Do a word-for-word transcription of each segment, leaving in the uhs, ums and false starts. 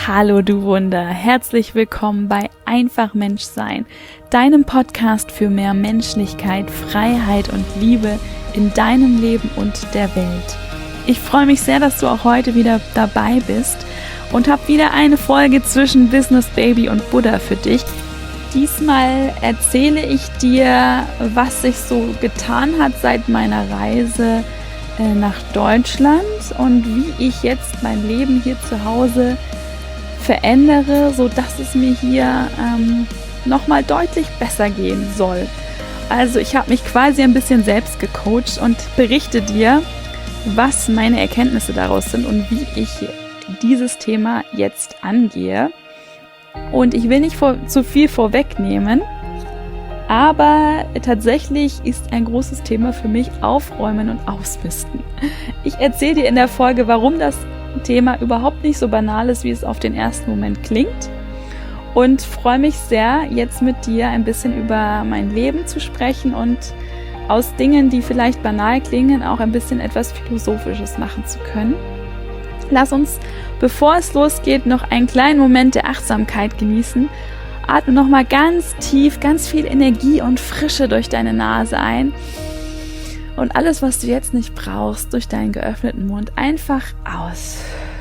Hallo du Wunder, herzlich willkommen bei Einfach Menschsein, deinem Podcast für mehr Menschlichkeit, Freiheit und Liebe in deinem Leben und der Welt. Ich freue mich sehr, dass du auch heute wieder dabei bist und habe wieder eine Folge zwischen Business Baby und Buddha für dich. Diesmal erzähle ich dir, was sich so getan hat seit meiner Reise äh, nach Deutschland und wie ich jetzt mein Leben hier zu Hause verändere, sodass es mir hier ähm, nochmal deutlich besser gehen soll. Also ich habe mich quasi ein bisschen selbst gecoacht und berichte dir, was meine Erkenntnisse daraus sind und wie ich dieses Thema jetzt angehe. Und ich will nicht vor, zu viel vorwegnehmen, aber tatsächlich ist ein großes Thema für mich Aufräumen und Ausmisten. Ich erzähle dir in der Folge, warum das Thema überhaupt nicht so banal ist, wie es auf den ersten Moment klingt. Und freue mich sehr, jetzt mit dir ein bisschen über mein Leben zu sprechen und aus Dingen, die vielleicht banal klingen, auch ein bisschen etwas Philosophisches machen zu können. Lass uns, bevor es losgeht, noch einen kleinen Moment der Achtsamkeit genießen. Atme nochmal ganz tief, ganz viel Energie und Frische durch deine Nase ein. Und alles, was du jetzt nicht brauchst, durch deinen geöffneten Mund einfach aus.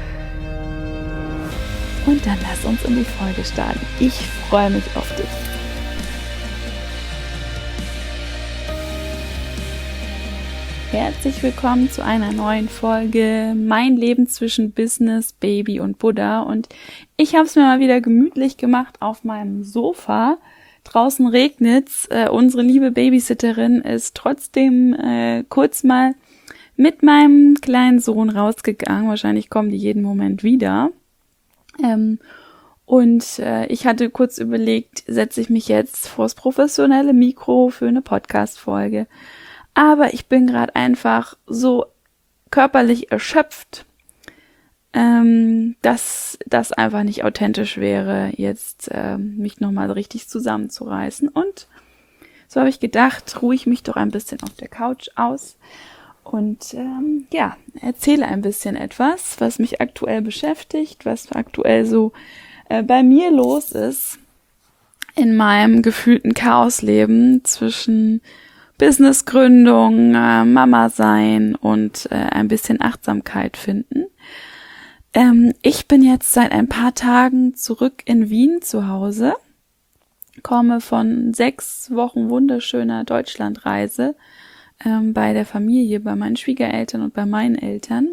Und dann lass uns in die Folge starten. Ich freue mich auf dich. Herzlich willkommen zu einer neuen Folge Mein Leben zwischen Business, Baby und Buddha. Und ich habe es mir mal wieder gemütlich gemacht auf meinem Sofa. Draußen regnet's. Äh, unsere liebe Babysitterin ist trotzdem äh, kurz mal mit meinem kleinen Sohn rausgegangen. Wahrscheinlich kommen die jeden Moment wieder. Ähm, und äh, ich hatte kurz überlegt, setze ich mich jetzt vors professionelle Mikro für eine Podcast-Folge. Aber ich bin gerade einfach so körperlich erschöpft, ähm, dass das einfach nicht authentisch wäre, jetzt ähm, mich nochmal richtig zusammenzureißen. Und so habe ich gedacht, ruhe ich mich doch ein bisschen auf der Couch aus und ähm, ja, erzähle ein bisschen etwas, was mich aktuell beschäftigt, was aktuell so äh, bei mir los ist in meinem gefühlten Chaosleben zwischen Businessgründung, äh, Mama sein und äh, ein bisschen Achtsamkeit finden. Ähm, ich bin jetzt seit ein paar Tagen zurück in Wien zu Hause, komme von sechs Wochen wunderschöner Deutschlandreise ähm, bei der Familie, bei meinen Schwiegereltern und bei meinen Eltern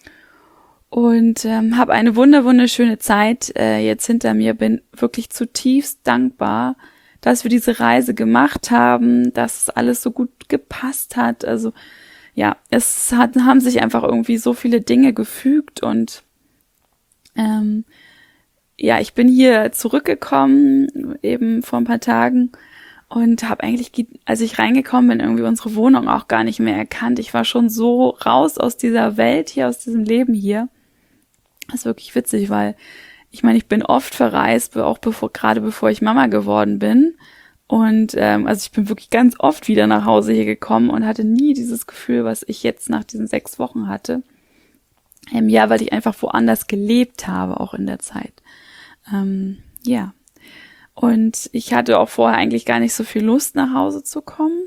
und ähm, habe eine wunder wunderschöne Zeit äh, jetzt hinter mir, bin wirklich zutiefst dankbar, dass wir diese Reise gemacht haben, dass es alles so gut gepasst hat. Also ja, es hat, haben sich einfach irgendwie so viele Dinge gefügt und ähm, ja, ich bin hier zurückgekommen, eben vor ein paar Tagen und habe eigentlich, als ich reingekommen bin, irgendwie unsere Wohnung auch gar nicht mehr erkannt. Ich war schon so raus aus dieser Welt hier, aus diesem Leben hier. Das ist wirklich witzig, weil ich meine, ich bin oft verreist, auch bevor, gerade bevor ich Mama geworden bin. Und ähm, also ich bin wirklich ganz oft wieder nach Hause hier gekommen und hatte nie dieses Gefühl, was ich jetzt nach diesen sechs Wochen hatte. Ähm, ja, weil ich einfach woanders gelebt habe, auch in der Zeit. Ähm, ja. Und ich hatte auch vorher eigentlich gar nicht so viel Lust, nach Hause zu kommen,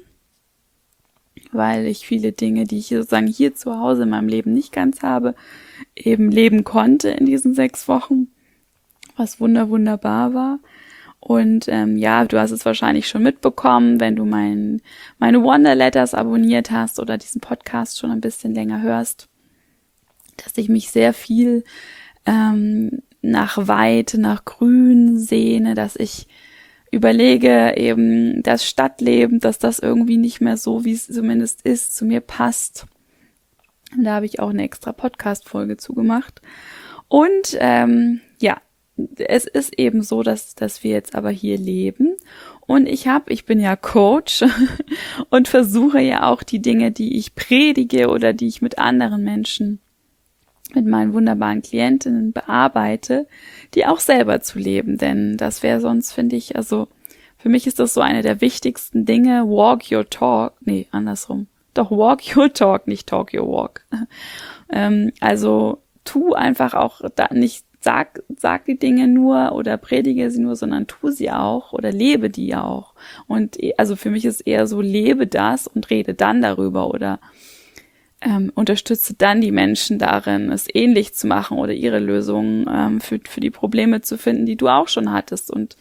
weil ich viele Dinge, die ich sozusagen hier zu Hause in meinem Leben nicht ganz habe, eben leben konnte in diesen sechs Wochen. Was wunder wunderbar war. Und ähm, ja, du hast es wahrscheinlich schon mitbekommen, wenn du mein, meine Wonder Letters abonniert hast oder diesen Podcast schon ein bisschen länger hörst, dass ich mich sehr viel ähm, nach Weite, nach Grün sehne, dass ich überlege, eben das Stadtleben, dass das irgendwie nicht mehr so, wie es zumindest ist, zu mir passt. Und da habe ich auch eine extra Podcast-Folge zugemacht. Und ähm, ja, es ist eben so, dass, dass wir jetzt aber hier leben und ich habe, ich bin ja Coach und versuche ja auch die Dinge, die ich predige oder die ich mit anderen Menschen, mit meinen wunderbaren Klientinnen bearbeite, die auch selber zu leben, denn das wäre sonst, finde ich, also für mich ist das so eine der wichtigsten Dinge, walk your talk, nee, andersrum, doch walk your talk, nicht talk your walk, ähm, also tu einfach auch da nicht sag, sag die Dinge nur oder predige sie nur, sondern tu sie auch oder lebe die auch. Und also für mich ist eher so, lebe das und rede dann darüber oder ähm, unterstütze dann die Menschen darin, es ähnlich zu machen oder ihre Lösungen ähm, für, für die Probleme zu finden, die du auch schon hattest. Und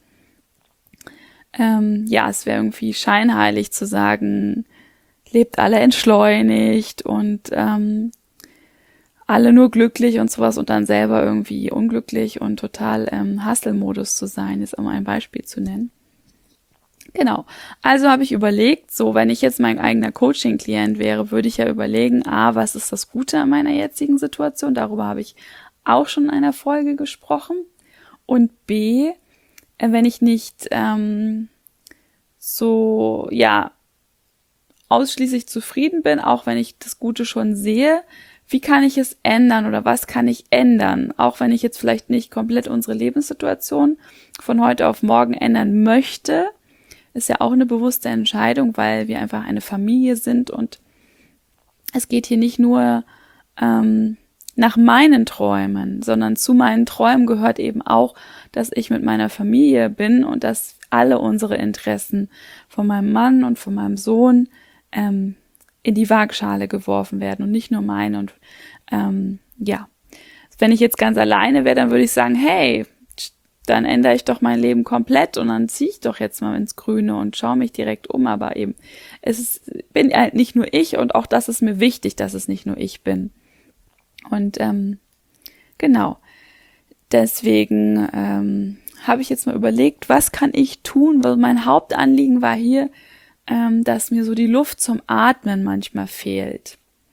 ähm, ja, es wäre irgendwie scheinheilig zu sagen, lebt alle entschleunigt und ähm, alle nur glücklich und sowas und dann selber irgendwie unglücklich und total im Hustle-Modus zu sein, ist um ein Beispiel zu nennen. Genau. Also habe ich überlegt, so wenn ich jetzt mein eigener Coaching-Klient wäre, würde ich ja überlegen, a, was ist das Gute an meiner jetzigen Situation? Darüber habe ich auch schon in einer Folge gesprochen. Und b, wenn ich nicht ähm, so, ja, ausschließlich zufrieden bin, auch wenn ich das Gute schon sehe, wie kann ich es ändern oder was kann ich ändern? Auch wenn ich jetzt vielleicht nicht komplett unsere Lebenssituation von heute auf morgen ändern möchte, ist ja auch eine bewusste Entscheidung, weil wir einfach eine Familie sind und es geht hier nicht nur ähm, nach meinen Träumen, sondern zu meinen Träumen gehört eben auch, dass ich mit meiner Familie bin und dass alle unsere Interessen von meinem Mann und von meinem Sohn ähm, in die Waagschale geworfen werden und nicht nur meine. Und ähm, ja, wenn ich jetzt ganz alleine wäre, dann würde ich sagen, hey, dann ändere ich doch mein Leben komplett und dann ziehe ich doch jetzt mal ins Grüne und schaue mich direkt um. Aber eben, es ist, bin halt nicht nur ich und auch das ist mir wichtig, dass es nicht nur ich bin. Und ähm, genau, deswegen ähm, habe ich jetzt mal überlegt, was kann ich tun, weil mein Hauptanliegen war hier, ähm, dass mir so die Luft zum Atmen manchmal fehlt.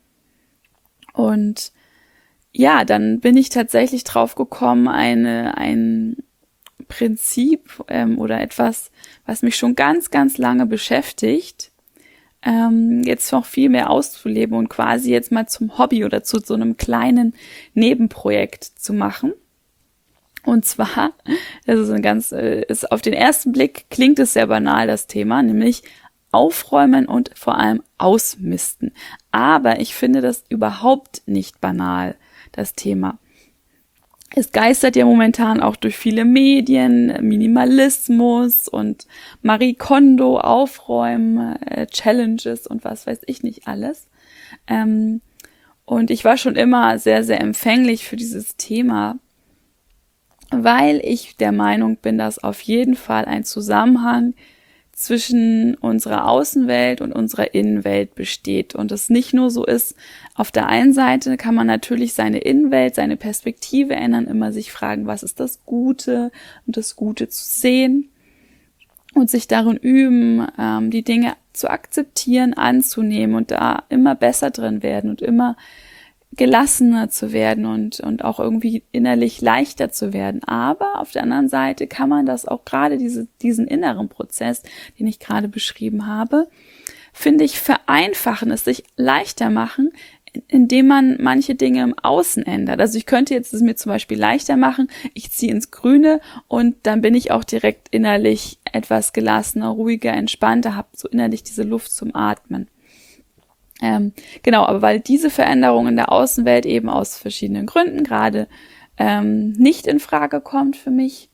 Und ja, dann bin ich tatsächlich drauf gekommen, eine, ein Prinzip ähm, oder etwas, was mich schon ganz, ganz lange beschäftigt, ähm, jetzt noch viel mehr auszuleben und quasi jetzt mal zum Hobby oder zu so einem kleinen Nebenprojekt zu machen. Und zwar, das ist ein ganz, ist auf den ersten Blick klingt es sehr banal, das Thema, nämlich aufräumen und vor allem ausmisten. Aber ich finde das überhaupt nicht banal, das Thema. Es geistert ja momentan auch durch viele Medien, Minimalismus und Marie Kondo, Aufräumen, äh, Challenges und was weiß ich nicht alles. Ähm, und ich war schon immer sehr, sehr empfänglich für dieses Thema, weil ich der Meinung bin, dass auf jeden Fall ein Zusammenhang zwischen unserer Außenwelt und unserer Innenwelt besteht und es nicht nur so ist, auf der einen Seite kann man natürlich seine Innenwelt, seine Perspektive ändern, immer sich fragen, was ist das Gute und das Gute zu sehen und sich darin üben, ähm, die Dinge zu akzeptieren, anzunehmen und da immer besser drin werden und immer gelassener zu werden und und auch irgendwie innerlich leichter zu werden. Aber auf der anderen Seite kann man das auch gerade diese diesen inneren Prozess, den ich gerade beschrieben habe, finde ich vereinfachen, es sich leichter machen, indem man manche Dinge im Außen ändert. Also ich könnte jetzt es mir zum Beispiel leichter machen, ich ziehe ins Grüne und dann bin ich auch direkt innerlich etwas gelassener, ruhiger, entspannter, habe so innerlich diese Luft zum Atmen. Ähm, genau, aber weil diese Veränderung in der Außenwelt eben aus verschiedenen Gründen gerade ähm, nicht in Frage kommt für mich,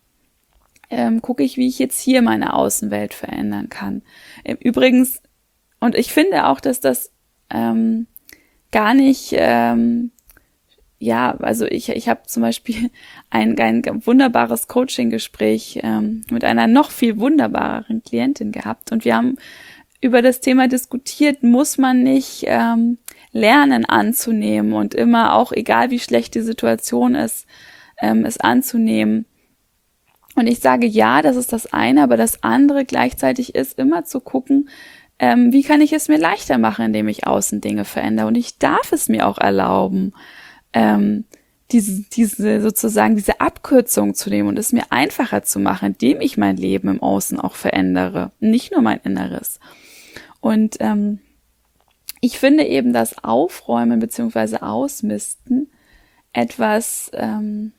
ähm, gucke ich, wie ich jetzt hier meine Außenwelt verändern kann. Ähm, übrigens, und ich finde auch, dass das ähm, gar nicht, ähm, ja, also ich ich habe zum Beispiel ein, ein wunderbares Coaching-Gespräch ähm, mit einer noch viel wunderbareren Klientin gehabt und wir haben über das Thema diskutiert, muss man nicht ähm, lernen anzunehmen und immer auch, egal wie schlecht die Situation ist, ähm, es anzunehmen. Und ich sage ja, das ist das eine, aber das andere gleichzeitig ist immer zu gucken, ähm, wie kann ich es mir leichter machen, indem ich außen Dinge verändere. Und ich darf es mir auch erlauben, ähm, diese, diese sozusagen diese Abkürzung zu nehmen und es mir einfacher zu machen, indem ich mein Leben im Außen auch verändere, nicht nur mein Inneres. Und ähm, ich finde eben, dass Aufräumen bzw. Ausmisten etwas ähm,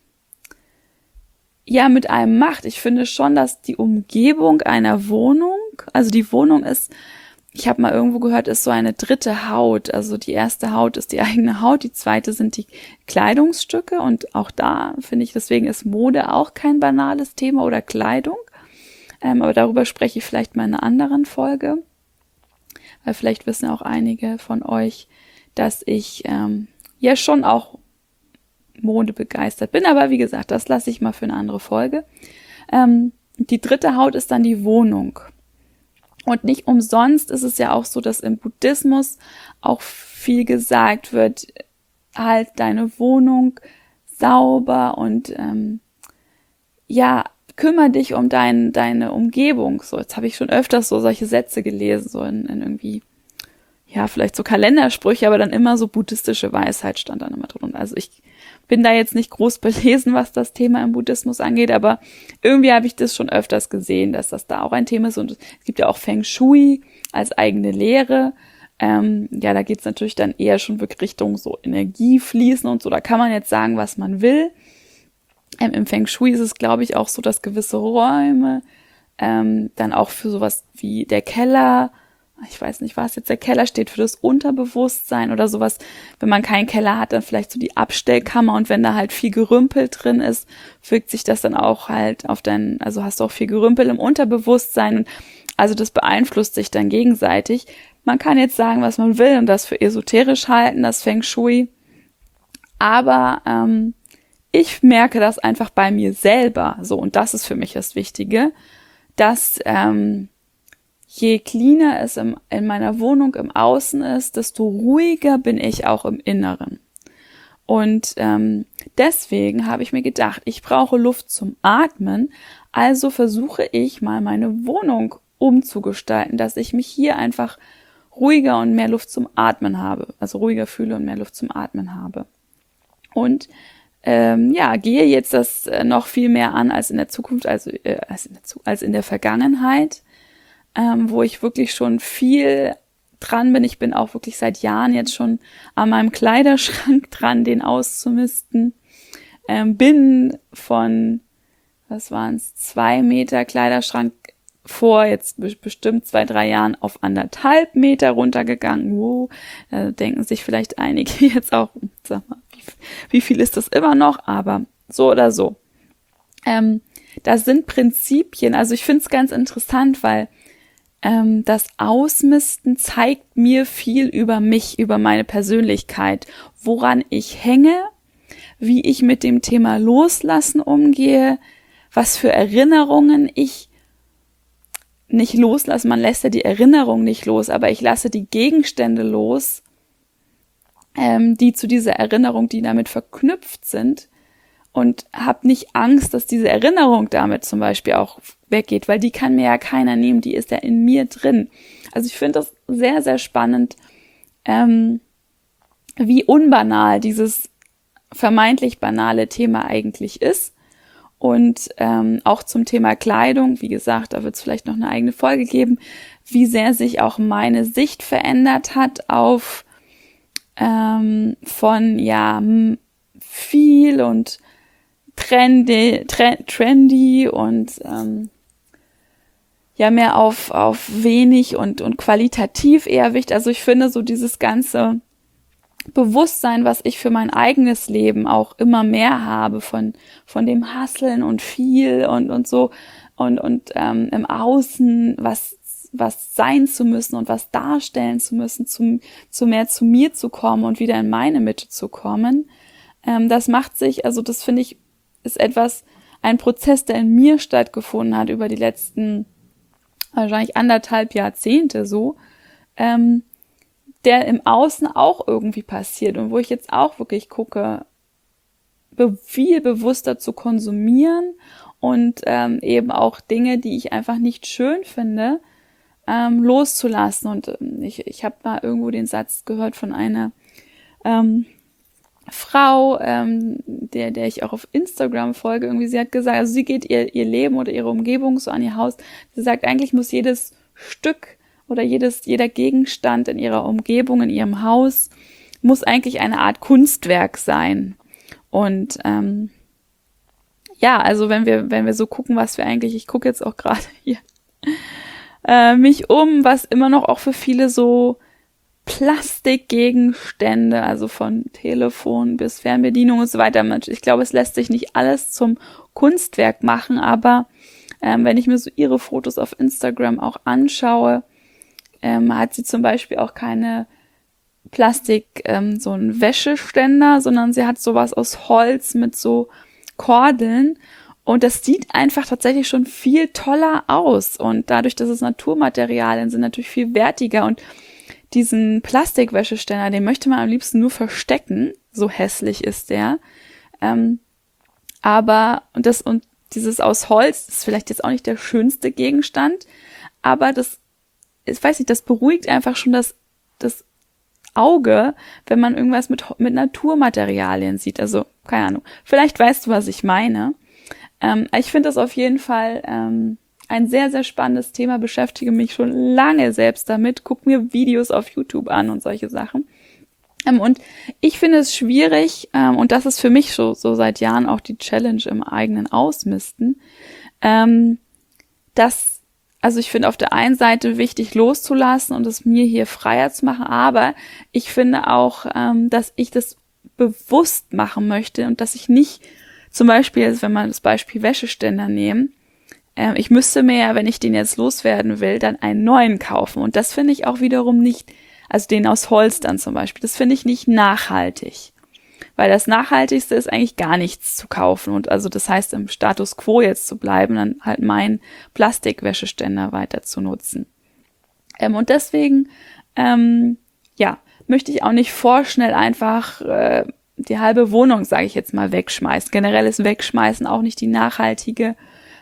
ja mit einem macht. Ich finde schon, dass die Umgebung einer Wohnung, also die Wohnung ist ich habe mal irgendwo gehört, ist so eine dritte Haut. Also die erste Haut ist die eigene Haut, die zweite sind die Kleidungsstücke. Und auch da finde ich, deswegen ist Mode auch kein banales Thema oder Kleidung. Ähm, aber darüber spreche ich vielleicht mal in einer anderen Folge. Weil vielleicht wissen auch einige von euch, dass ich ähm, ja schon auch Mode begeistert bin. Aber wie gesagt, das lasse ich mal für eine andere Folge. Ähm, die dritte Haut ist dann die Wohnung. Und nicht umsonst ist es ja auch so, dass im Buddhismus auch viel gesagt wird, halt deine Wohnung sauber und ähm, ja, kümmere dich um dein, deine Umgebung. So, jetzt habe ich schon öfters so solche Sätze gelesen, so in, in irgendwie, ja, vielleicht so Kalendersprüche, aber dann immer so buddhistische Weisheit stand dann immer drin. Also ich bin da jetzt nicht groß belesen, was das Thema im Buddhismus angeht, aber irgendwie habe ich das schon öfters gesehen, dass das da auch ein Thema ist. Und es gibt ja auch Feng Shui als eigene Lehre. Ähm, ja, da geht es natürlich dann eher schon wirklich Richtung so Energie fließen und so. Da kann man jetzt sagen, was man will. Ähm, Im Feng Shui ist es, glaube ich, auch so, dass gewisse Räume ähm, dann auch für sowas wie der Keller, ich weiß nicht, was jetzt der Keller steht, für das Unterbewusstsein oder sowas. Wenn man keinen Keller hat, dann vielleicht so die Abstellkammer, und wenn da halt viel Gerümpel drin ist, wirkt sich das dann auch halt auf dein, also hast du auch viel Gerümpel im Unterbewusstsein, und also das beeinflusst sich dann gegenseitig. Man kann jetzt sagen, was man will und das für esoterisch halten, das Feng Shui, aber ähm, ich merke das einfach bei mir selber so, und das ist für mich das Wichtige, dass ähm, je cleaner es im, in meiner Wohnung im Außen ist, desto ruhiger bin ich auch im Inneren. Und ähm, deswegen habe ich mir gedacht, ich brauche Luft zum Atmen, also versuche ich mal meine Wohnung umzugestalten, dass ich mich hier einfach ruhiger und mehr Luft zum Atmen habe, also ruhiger fühle und mehr Luft zum Atmen habe. Und ähm, ja, gehe jetzt das äh, noch viel mehr an als in der Zukunft, also äh, als, in der, als in der Vergangenheit. Ähm, wo ich wirklich schon viel dran bin. Ich bin auch wirklich seit Jahren jetzt schon an meinem Kleiderschrank dran, den auszumisten. Ähm, bin von, was waren es, zwei Meter Kleiderschrank vor jetzt bestimmt zwei, drei Jahren auf anderthalb Meter runtergegangen. Wow, da denken sich vielleicht einige jetzt auch, sag mal, wie, wie viel ist das immer noch? Aber so oder so. Ähm, das sind Prinzipien. Also ich finde es ganz interessant, weil Ähm, das Ausmisten zeigt mir viel über mich, über meine Persönlichkeit, woran ich hänge, wie ich mit dem Thema Loslassen umgehe, was für Erinnerungen ich nicht loslasse. Man lässt ja die Erinnerung nicht los, aber ich lasse die Gegenstände los, ähm, die zu dieser Erinnerung, die damit verknüpft sind, und habe nicht Angst, dass diese Erinnerung damit zum Beispiel auch weggeht, weil die kann mir ja keiner nehmen, die ist ja in mir drin. Also ich finde das sehr, sehr spannend, ähm, wie unbanal dieses vermeintlich banale Thema eigentlich ist. Und ähm, auch zum Thema Kleidung, wie gesagt, da wird es vielleicht noch eine eigene Folge geben, wie sehr sich auch meine Sicht verändert hat auf ähm, von ja viel und trendy, trend, trendy und ähm, ja mehr auf auf wenig und und qualitativ eher wichtig. Also ich finde so dieses ganze Bewusstsein, was ich für mein eigenes Leben auch immer mehr habe, von von dem Hustlen und viel und und so und und ähm, im Außen was was sein zu müssen und was darstellen zu müssen, zum zu mehr zu mir zu kommen und wieder in meine Mitte zu kommen. Ähm, das macht sich, also das finde ich, ist etwas, ein Prozess, der in mir stattgefunden hat über die letzten wahrscheinlich anderthalb Jahrzehnte so, ähm, der im Außen auch irgendwie passiert und wo ich jetzt auch wirklich gucke, be- viel bewusster zu konsumieren und ähm, eben auch Dinge, die ich einfach nicht schön finde, ähm, loszulassen. Und ähm, ich, ich habe mal irgendwo den Satz gehört von einer ähm, Frau, ähm, der, der ich auch auf Instagram folge, irgendwie, sie hat gesagt, also sie geht ihr, ihr Leben oder ihre Umgebung so an ihr Haus, sie sagt, eigentlich muss jedes Stück oder jedes, jeder Gegenstand in ihrer Umgebung, in ihrem Haus, muss eigentlich eine Art Kunstwerk sein. Und ähm, ja, also wenn wir, wenn wir so gucken, was wir eigentlich, ich gucke jetzt auch gerade hier äh, mich um, was immer noch auch für viele so Plastikgegenstände, also von Telefon bis Fernbedienung und so weiter. Ich glaube, es lässt sich nicht alles zum Kunstwerk machen, aber ähm, wenn ich mir so ihre Fotos auf Instagram auch anschaue, ähm, hat sie zum Beispiel auch keine Plastik, ähm, so ein Wäscheständer, sondern sie hat sowas aus Holz mit so Kordeln. Und das sieht einfach tatsächlich schon viel toller aus. Und dadurch, dass es Naturmaterialien sind, natürlich viel wertiger. Und diesen Plastikwäscheständer, den möchte man am liebsten nur verstecken. So hässlich ist der. Ähm, aber, und das, und dieses aus Holz ist vielleicht jetzt auch nicht der schönste Gegenstand. Aber das, ich weiß nicht, das beruhigt einfach schon das, das Auge, wenn man irgendwas mit, mit Naturmaterialien sieht. Also, keine Ahnung. Vielleicht weißt du, was ich meine. Ähm, ich finde das auf jeden Fall ähm, ein sehr, sehr spannendes Thema, beschäftige mich schon lange selbst damit, gucke mir Videos auf YouTube an und solche Sachen. Ähm, und ich finde es schwierig, ähm, und das ist für mich so, so seit Jahren auch die Challenge im eigenen Ausmisten, ähm, dass, also ich finde auf der einen Seite wichtig loszulassen und es mir hier freier zu machen, aber ich finde auch, ähm, dass ich das bewusst machen möchte und dass ich nicht, zum Beispiel, also wenn man das Beispiel Wäscheständer nehmen, äh, ich müsste mir ja, wenn ich den jetzt loswerden will, dann einen neuen kaufen. Und das finde ich auch wiederum nicht, also den aus Holz dann zum Beispiel, das finde ich nicht nachhaltig. Weil das Nachhaltigste ist eigentlich gar nichts zu kaufen. Und also das heißt, im Status quo jetzt zu bleiben, dann halt meinen Plastikwäscheständer weiter zu nutzen. Ähm, und deswegen, ähm, ja, möchte ich auch nicht vorschnell einfach äh, die halbe Wohnung, sage ich jetzt mal, wegschmeißen. Generell ist Wegschmeißen auch nicht die nachhaltige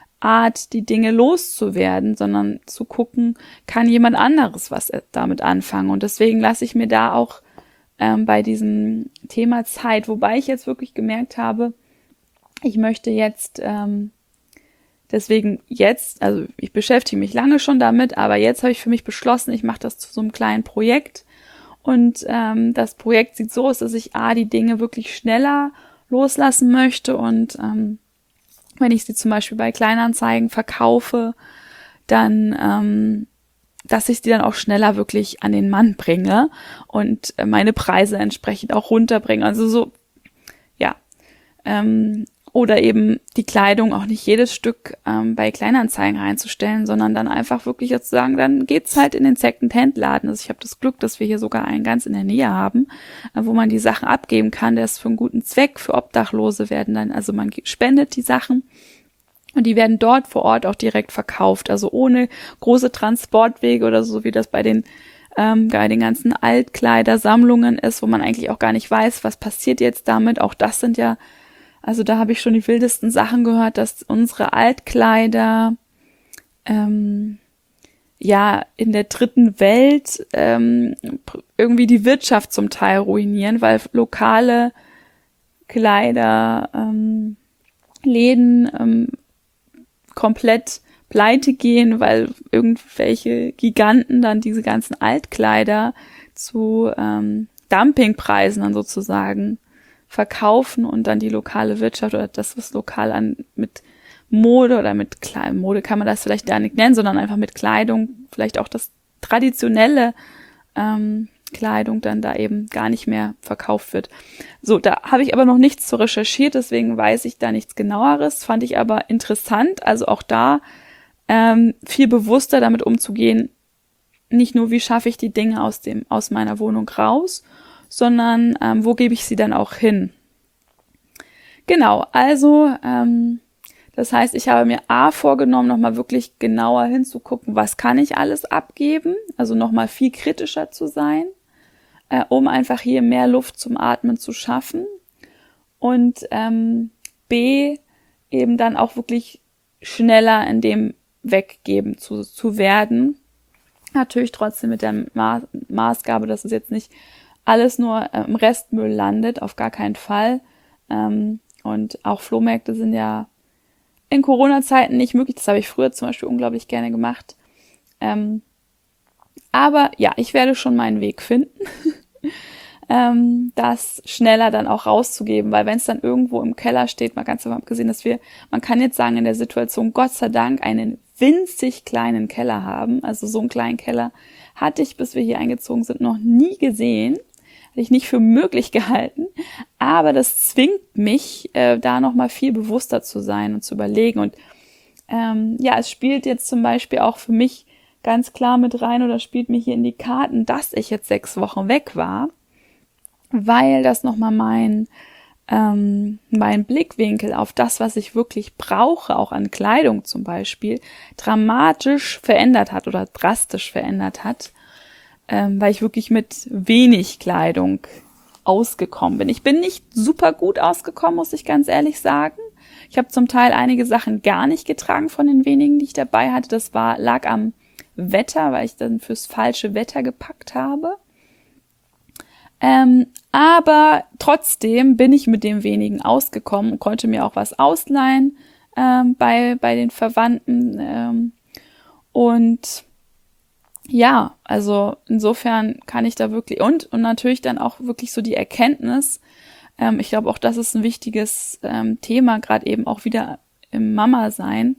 Art, die Dinge loszuwerden, sondern zu gucken, kann jemand anderes was damit anfangen. Und deswegen lasse ich mir da auch ähm, bei diesem Thema Zeit, wobei ich jetzt wirklich gemerkt habe, ich möchte jetzt, ähm, deswegen jetzt, also ich beschäftige mich lange schon damit, aber jetzt habe ich für mich beschlossen, ich mache das zu so einem kleinen Projekt. Und ähm, das Projekt sieht so aus, dass ich A, die Dinge wirklich schneller loslassen möchte und ähm, wenn ich sie zum Beispiel bei Kleinanzeigen verkaufe, dann, ähm, dass ich die dann auch schneller wirklich an den Mann bringe und äh, meine Preise entsprechend auch runterbringe. Also so, ja, ähm, oder eben die Kleidung auch nicht jedes Stück ähm, bei Kleinanzeigen reinzustellen, sondern dann einfach wirklich jetzt zu sagen, dann geht's halt in den Second-Hand-Laden. Also ich habe das Glück, dass wir hier sogar einen ganz in der Nähe haben, äh, wo man die Sachen abgeben kann. Der ist für einen guten Zweck, für Obdachlose werden dann, also man spendet die Sachen und die werden dort vor Ort auch direkt verkauft. Also ohne große Transportwege oder so, wie das bei den ähm, bei den ganzen Altkleidersammlungen ist, wo man eigentlich auch gar nicht weiß, was passiert jetzt damit. Auch das sind ja Also da habe ich schon die wildesten Sachen gehört, dass unsere Altkleider ähm, ja in der dritten Welt ähm, irgendwie die Wirtschaft zum Teil ruinieren, weil lokale Kleider ähm, Läden ähm, komplett pleite gehen, weil irgendwelche Giganten dann diese ganzen Altkleider zu ähm, Dumpingpreisen dann sozusagen verkaufen und dann die lokale Wirtschaft oder das, was lokal an mit Mode oder mit Kleidung, Mode kann man das vielleicht gar nicht nennen, sondern einfach mit Kleidung, vielleicht auch das traditionelle ähm, Kleidung dann da eben gar nicht mehr verkauft wird. So, da habe ich aber noch nichts zu recherchiert, deswegen weiß ich da nichts Genaueres, fand ich aber interessant, also auch da ähm, viel bewusster damit umzugehen, nicht nur, wie schaffe ich die Dinge aus dem aus meiner Wohnung raus, sondern ähm, wo gebe ich sie dann auch hin? Genau, also ähm, das heißt, ich habe mir A vorgenommen, nochmal wirklich genauer hinzugucken, was kann ich alles abgeben, also nochmal viel kritischer zu sein, äh, um einfach hier mehr Luft zum Atmen zu schaffen und ähm, B, eben dann auch wirklich schneller in dem Weggeben zu, zu werden. Natürlich trotzdem mit der Ma- Maßgabe, dass es jetzt nicht alles nur äh, im Restmüll landet, auf gar keinen Fall. Ähm, und auch Flohmärkte sind ja in Corona-Zeiten nicht möglich. Das habe ich früher zum Beispiel unglaublich gerne gemacht. Ähm, aber ja, ich werde schon meinen Weg finden, ähm, das schneller dann auch rauszugeben, weil wenn es dann irgendwo im Keller steht, mal ganz davon abgesehen, dass wir, man kann jetzt sagen, in der Situation Gott sei Dank einen winzig kleinen Keller haben. Also so einen kleinen Keller hatte ich, bis wir hier eingezogen sind, noch nie gesehen. Hätte ich nicht für möglich gehalten. Aber das zwingt mich, äh, da nochmal viel bewusster zu sein und zu überlegen. Und ähm, ja, es spielt jetzt zum Beispiel auch für mich ganz klar mit rein oder spielt mir hier in die Karten, dass ich jetzt sechs Wochen weg war, weil das nochmal mein ähm, mein Blickwinkel auf das, was ich wirklich brauche, auch an Kleidung zum Beispiel, dramatisch verändert hat oder drastisch verändert hat, ähm, weil ich wirklich mit wenig Kleidung ausgekommen bin. Ich bin nicht super gut ausgekommen, muss ich ganz ehrlich sagen. Ich habe zum Teil einige Sachen gar nicht getragen von den wenigen, die ich dabei hatte. Das war lag am Wetter, weil ich dann fürs falsche Wetter gepackt habe. Ähm, aber trotzdem bin ich mit dem wenigen ausgekommen und konnte mir auch was ausleihen ähm, bei bei den Verwandten. Ähm, und ja, also insofern kann ich da wirklich und und natürlich dann auch wirklich so die Erkenntnis. Ähm, ich glaube auch, das ist ein wichtiges ähm, Thema, gerade eben auch wieder im Mama-Sein,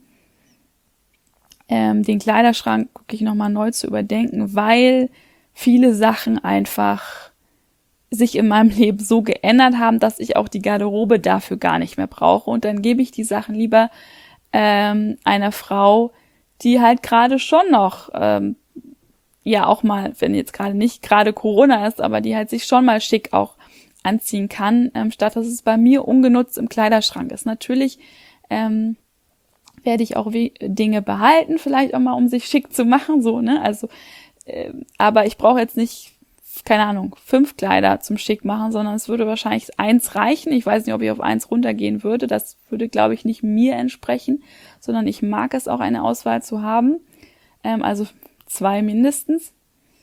ähm, den Kleiderschrank wirklich nochmal neu zu überdenken, weil viele Sachen einfach sich in meinem Leben so geändert haben, dass ich auch die Garderobe dafür gar nicht mehr brauche. Und dann gebe ich die Sachen lieber ähm, einer Frau, die halt gerade schon noch, ähm, ja auch mal, wenn jetzt gerade nicht gerade Corona ist, aber die halt sich schon mal schick auch anziehen kann, ähm, statt dass es bei mir ungenutzt im Kleiderschrank ist. Natürlich ähm, werde ich auch we- Dinge behalten, vielleicht auch mal, um sich schick zu machen, so, ne, also, äh, aber ich brauche jetzt nicht, keine Ahnung, fünf Kleider zum Schick machen, sondern es würde wahrscheinlich eins reichen. Ich weiß nicht, ob ich auf eins runtergehen würde. Das würde, glaube ich, nicht mir entsprechen, sondern ich mag es auch, eine Auswahl zu haben. Ähm, also zwei mindestens.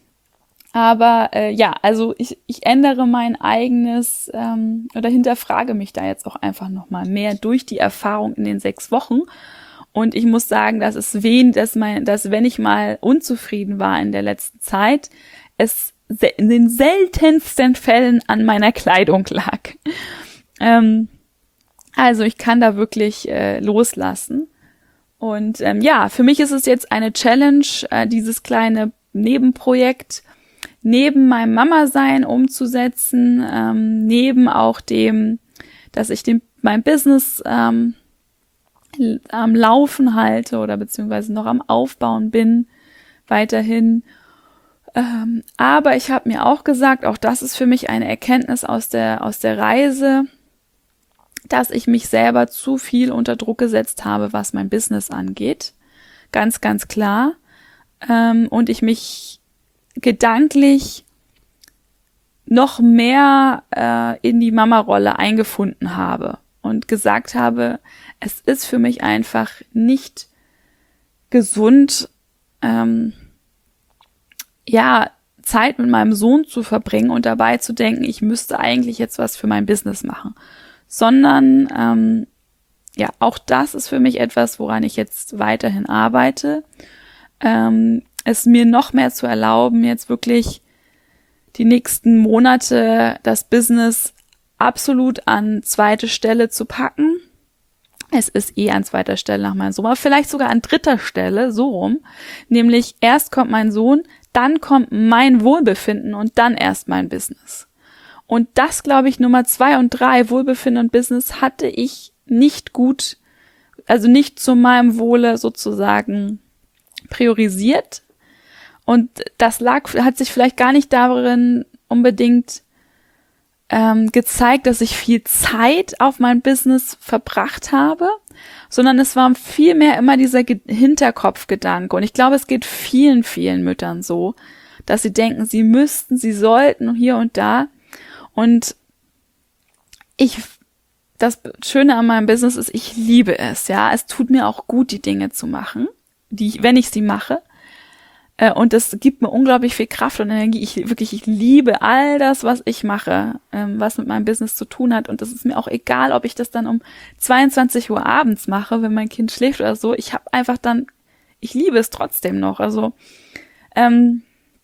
Aber äh, ja, also ich, ich ändere mein eigenes ähm, oder hinterfrage mich da jetzt auch einfach nochmal mehr durch die Erfahrung in den sechs Wochen. Und ich muss sagen, dass es wen, dass mein, dass wenn ich mal unzufrieden war in der letzten Zeit, es in den seltensten Fällen an meiner Kleidung lag. Ähm, also ich kann da wirklich äh, loslassen. Und ähm, ja, für mich ist es jetzt eine Challenge, äh, dieses kleine Nebenprojekt neben meinem Mama-Sein umzusetzen, ähm, neben auch dem, dass ich den, mein Business ähm, am Laufen halte oder beziehungsweise noch am Aufbauen bin, weiterhin. Ähm, aber ich habe mir auch gesagt, auch das ist für mich eine Erkenntnis aus der aus der Reise, dass ich mich selber zu viel unter Druck gesetzt habe, was mein Business angeht. Ganz, ganz klar. Ähm, und ich mich gedanklich noch mehr äh, in die Mama-Rolle eingefunden habe und gesagt habe, es ist für mich einfach nicht gesund, ähm, ja, Zeit mit meinem Sohn zu verbringen und dabei zu denken, ich müsste eigentlich jetzt was für mein Business machen. Sondern, ähm, ja, auch das ist für mich etwas, woran ich jetzt weiterhin arbeite. Ähm, es mir noch mehr zu erlauben, jetzt wirklich die nächsten Monate das Business absolut an zweite Stelle zu packen. Es ist eh an zweiter Stelle nach meinem Sohn, aber vielleicht sogar an dritter Stelle, so rum. Nämlich erst kommt mein Sohn, dann kommt mein Wohlbefinden und dann erst mein Business. Und das, glaube ich, Nummer zwei und drei, Wohlbefinden und Business, hatte ich nicht gut, also nicht zu meinem Wohle sozusagen priorisiert. Und das lag, hat sich vielleicht gar nicht darin unbedingt ähm, gezeigt, dass ich viel Zeit auf mein Business verbracht habe, sondern es war vielmehr immer dieser Ge- Hinterkopfgedanke. Und ich glaube, es geht vielen, vielen Müttern so, dass sie denken, sie müssten, sie sollten hier und da. Und ich, das Schöne an meinem Business ist, ich liebe es, ja. Es tut mir auch gut, die Dinge zu machen, die ich, wenn ich sie mache. Und das gibt mir unglaublich viel Kraft und Energie. Ich wirklich, ich liebe all das, was ich mache, was mit meinem Business zu tun hat. Und das ist mir auch egal, ob ich das dann um zweiundzwanzig Uhr abends mache, wenn mein Kind schläft oder so. Ich habe einfach dann, ich liebe es trotzdem noch. Also, ähm,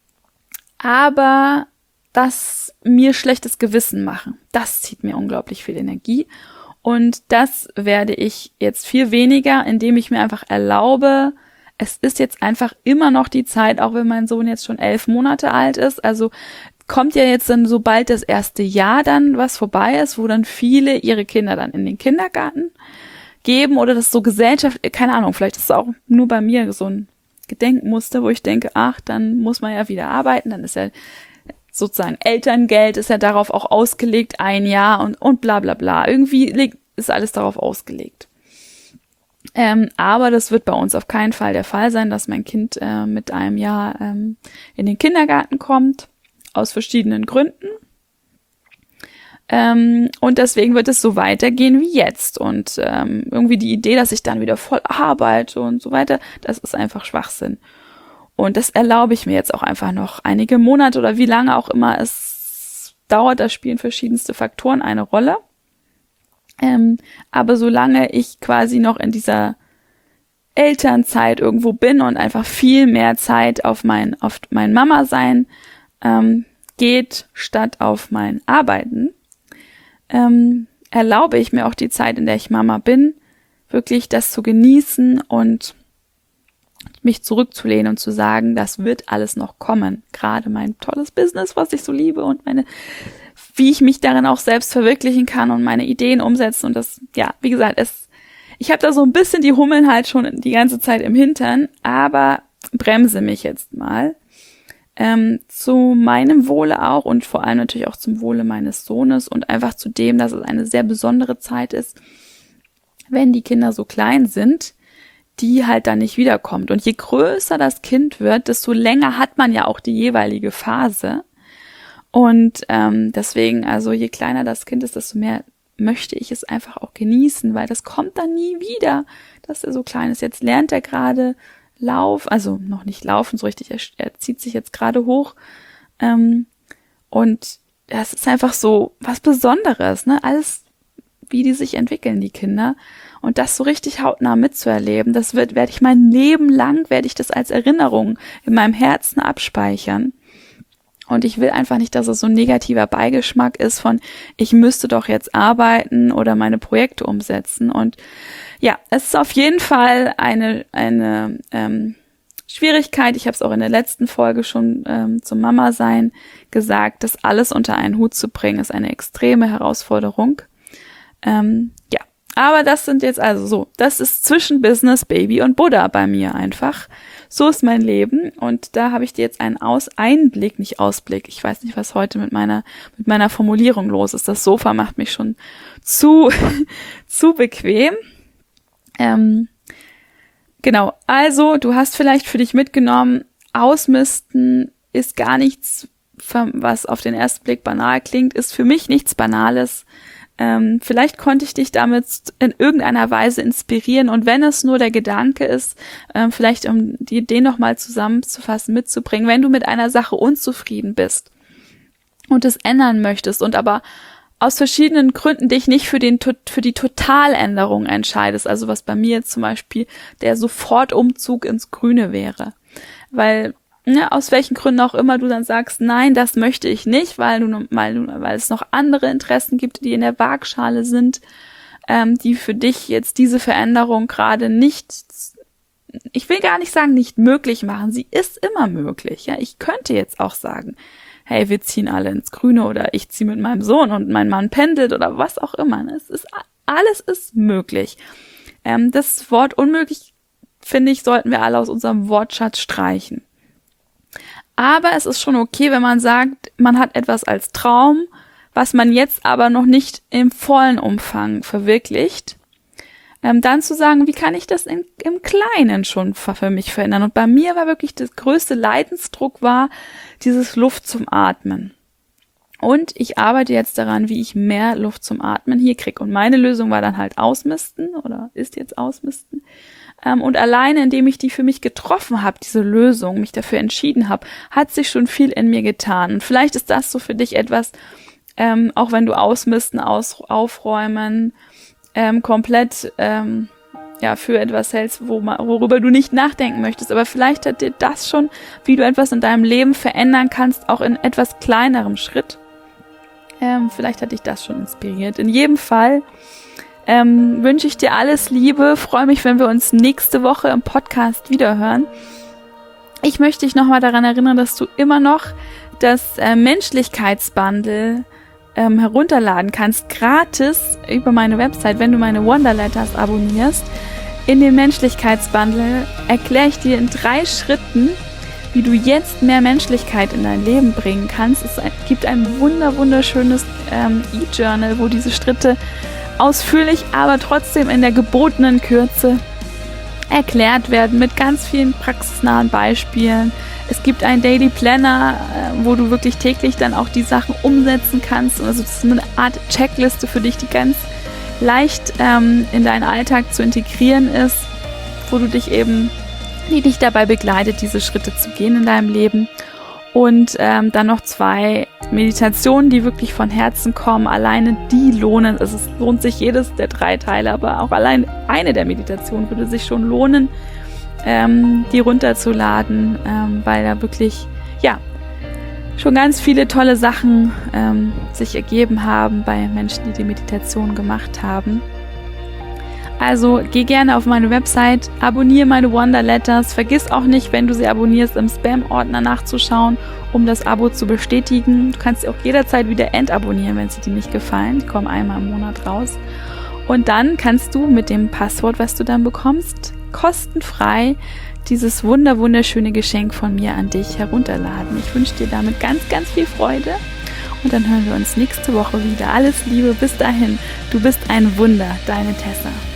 aber das mir schlechtes Gewissen machen, das zieht mir unglaublich viel Energie. Und das werde ich jetzt viel weniger, indem ich mir einfach erlaube, es ist jetzt einfach immer noch die Zeit, auch wenn mein Sohn jetzt schon elf Monate alt ist, also kommt ja jetzt dann, sobald das erste Jahr dann was vorbei ist, wo dann viele ihre Kinder dann in den Kindergarten geben oder das so Gesellschaft, keine Ahnung, vielleicht ist es auch nur bei mir so ein Gedenkmuster, wo ich denke, ach, dann muss man ja wieder arbeiten, dann ist ja sozusagen Elterngeld ist ja darauf auch ausgelegt, ein Jahr und, und bla bla bla. Irgendwie liegt, ist alles darauf ausgelegt. Ähm, aber das wird bei uns auf keinen Fall der Fall sein, dass mein Kind äh, mit einem Jahr ähm, in den Kindergarten kommt, aus verschiedenen Gründen. Ähm, und deswegen wird es so weitergehen wie jetzt. Und ähm, irgendwie die Idee, dass ich dann wieder voll arbeite und so weiter, das ist einfach Schwachsinn. Und das erlaube ich mir jetzt auch einfach noch einige Monate oder wie lange auch immer es dauert, da spielen verschiedenste Faktoren eine Rolle. Ähm, aber solange ich quasi noch in dieser Elternzeit irgendwo bin und einfach viel mehr Zeit auf mein, auf mein Mama-Sein ähm, geht, statt auf mein Arbeiten, ähm, erlaube ich mir auch die Zeit, in der ich Mama bin, wirklich das zu genießen und mich zurückzulehnen und zu sagen, das wird alles noch kommen. Gerade mein tolles Business, was ich so liebe und meine, wie ich mich darin auch selbst verwirklichen kann und meine Ideen umsetzen und das, ja, wie gesagt, es, ich habe da so ein bisschen die Hummeln halt schon die ganze Zeit im Hintern, aber bremse mich jetzt mal. Ähm, zu meinem Wohle auch und vor allem natürlich auch zum Wohle meines Sohnes und einfach zu dem, dass es eine sehr besondere Zeit ist, wenn die Kinder so klein sind, die halt dann nicht wiederkommt. Und je größer das Kind wird, desto länger hat man ja auch die jeweilige Phase. Und ähm, deswegen, also je kleiner das Kind ist, desto mehr möchte ich es einfach auch genießen, weil das kommt dann nie wieder, dass er so klein ist. Jetzt lernt er gerade Lauf, also noch nicht laufen so richtig, er, er zieht sich jetzt gerade hoch. Ähm, und das ist einfach so was Besonderes, ne? Alles, wie die sich entwickeln, die Kinder. Und das so richtig hautnah mitzuerleben, das wird, werde ich mein Leben lang, werde ich das als Erinnerung in meinem Herzen abspeichern. Und ich will einfach nicht, dass es so ein negativer Beigeschmack ist von, ich müsste doch jetzt arbeiten oder meine Projekte umsetzen. Und ja, es ist auf jeden Fall eine eine ähm, Schwierigkeit. Ich habe es auch in der letzten Folge schon ähm, zum Mama-Sein gesagt, das alles unter einen Hut zu bringen, ist eine extreme Herausforderung. Ähm, ja, aber das sind jetzt also so, das ist zwischen Business, Baby und Buddha bei mir einfach. So ist mein Leben und da habe ich dir jetzt einen Aus Einblick, nicht Ausblick. Ich weiß nicht, was heute mit meiner mit meiner Formulierung los ist. Das Sofa macht mich schon zu zu bequem. Ähm, genau, also du hast vielleicht für dich mitgenommen, Ausmisten ist gar nichts, was auf den ersten Blick banal klingt, ist für mich nichts Banales. Ähm, vielleicht konnte ich dich damit in irgendeiner Weise inspirieren und wenn es nur der Gedanke ist, ähm, vielleicht um die Idee nochmal zusammenzufassen, mitzubringen, wenn du mit einer Sache unzufrieden bist und es ändern möchtest und aber aus verschiedenen Gründen dich nicht für den für die Totaländerung entscheidest, also was bei mir jetzt zum Beispiel der Sofortumzug ins Grüne wäre, weil ja, aus welchen Gründen auch immer du dann sagst, nein, das möchte ich nicht, weil du, weil du, weil es noch andere Interessen gibt, die in der Waagschale sind, ähm, die für dich jetzt diese Veränderung gerade nicht, ich will gar nicht sagen, nicht möglich machen. Sie ist immer möglich. Ja, ich könnte jetzt auch sagen, hey, wir ziehen alle ins Grüne oder ich ziehe mit meinem Sohn und mein Mann pendelt oder was auch immer. Es ist alles ist möglich. Ähm, das Wort unmöglich, finde ich, sollten wir alle aus unserem Wortschatz streichen. Aber es ist schon okay, wenn man sagt, man hat etwas als Traum, was man jetzt aber noch nicht im vollen Umfang verwirklicht, ähm, dann zu sagen, wie kann ich das in, im Kleinen schon für mich verändern? Und bei mir war wirklich das größte Leidensdruck war dieses Luft zum Atmen. Und ich arbeite jetzt daran, wie ich mehr Luft zum Atmen hier kriege. Und meine Lösung war dann halt Ausmisten oder ist jetzt Ausmisten. Und alleine, indem ich die für mich getroffen habe, diese Lösung, mich dafür entschieden habe, hat sich schon viel in mir getan. Und vielleicht ist das so für dich etwas, ähm, auch wenn du Ausmisten, aus, Aufräumen, ähm, komplett ähm, ja für etwas hältst, wo, worüber du nicht nachdenken möchtest. Aber vielleicht hat dir das schon, wie du etwas in deinem Leben verändern kannst, auch in etwas kleinerem Schritt. Ähm, vielleicht hat dich das schon inspiriert. In jedem Fall ähm, wünsche ich dir alles Liebe. Freue mich, wenn wir uns nächste Woche im Podcast wiederhören. Ich möchte dich nochmal daran erinnern, dass du immer noch das äh, Menschlichkeitsbundle ähm, herunterladen kannst, gratis über meine Website, wenn du meine Wonderletters abonnierst. In dem Menschlichkeitsbundle erkläre ich dir in drei Schritten, wie du jetzt mehr Menschlichkeit in dein Leben bringen kannst. Es gibt ein wunder wunderschönes ähm, E-Journal, wo diese Schritte ausführlich, aber trotzdem in der gebotenen Kürze erklärt werden mit ganz vielen praxisnahen Beispielen. Es gibt einen Daily Planner, äh, wo du wirklich täglich dann auch die Sachen umsetzen kannst. Also das ist eine Art Checkliste für dich, die ganz leicht ähm, in deinen Alltag zu integrieren ist, wo du dich eben, die dich dabei begleitet, diese Schritte zu gehen in deinem Leben. Und ähm, dann noch zwei Meditationen, die wirklich von Herzen kommen. Alleine die lohnen, also es lohnt sich jedes der drei Teile, aber auch allein eine der Meditationen würde sich schon lohnen, ähm, die runterzuladen, ähm, weil da wirklich, ja, schon ganz viele tolle Sachen ähm, sich ergeben haben bei Menschen, die die Meditation gemacht haben. Also geh gerne auf meine Website, abonniere meine Wonderletters, vergiss auch nicht, wenn du sie abonnierst, im Spam-Ordner nachzuschauen, um das Abo zu bestätigen. Du kannst sie auch jederzeit wieder entabonnieren, wenn sie dir nicht gefallen. Die kommen einmal im Monat raus. Und dann kannst du mit dem Passwort, was du dann bekommst, kostenfrei dieses wunder wunderschöne Geschenk von mir an dich herunterladen. Ich wünsche dir damit ganz, ganz viel Freude. Und dann hören wir uns nächste Woche wieder. Alles Liebe, bis dahin. Du bist ein Wunder, deine Tessa.